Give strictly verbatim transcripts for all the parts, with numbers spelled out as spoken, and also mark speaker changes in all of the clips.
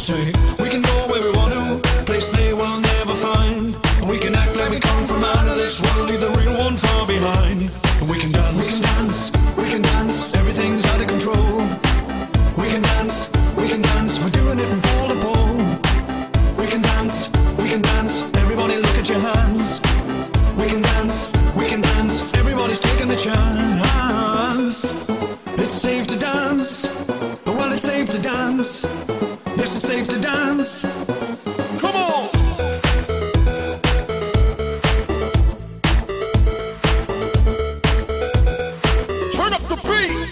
Speaker 1: say we can go where we want to, a place they will never find. And we can act like we come from out of this world, leave the real one far behind. And we can dance, we can dance, we can dance, everything's out of control. We can dance, we can dance, we're doing it from pole to pole. We can dance, we can dance, everybody look at your hands. We can dance, we can dance, everybody's taking the chance. It's safe to dance, well it's safe to dance. Yes, it's safe to dance. Come on! Turn up the beat!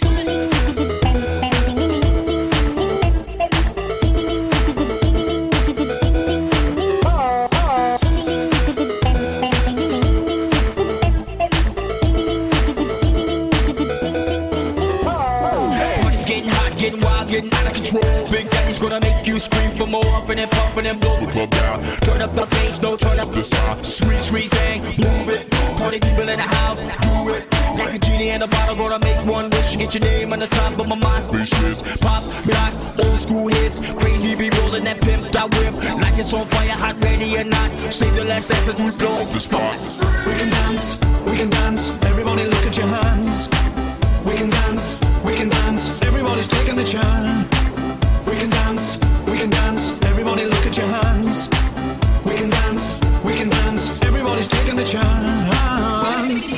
Speaker 1: Getting out of control. Big Daddy's gonna make you scream for more. Huffing and puffing and blow the club down. Turn up the bass, no turn up the sound. Sweet, sweet thing, move it. Party people in the house, do it. Like a genie in a bottle, gonna make one wish. Get your name on the top of my mind, speechless. Pop, rock, old school hits. Crazy be rolling that pimp, that whip. Like it's on fire, hot, ready or not. Save the last dance until we blow up the spot. We can dance, we can dance. Everybody look at your hands. We can dance, we can dance, everybody's taking the chance. We can dance, we can dance, everybody look at your hands. We can dance, we can dance, everybody's taking the chance.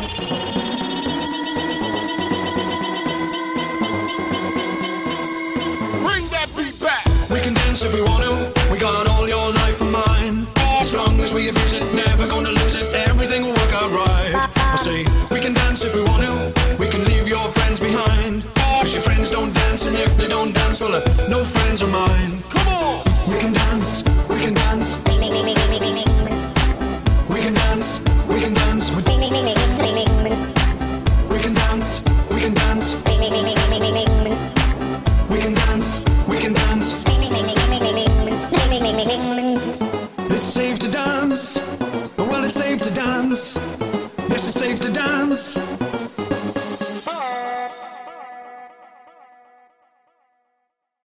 Speaker 1: Bring that beat back. We can dance if we want to, we got all your life and mine. As long as we abuse it now.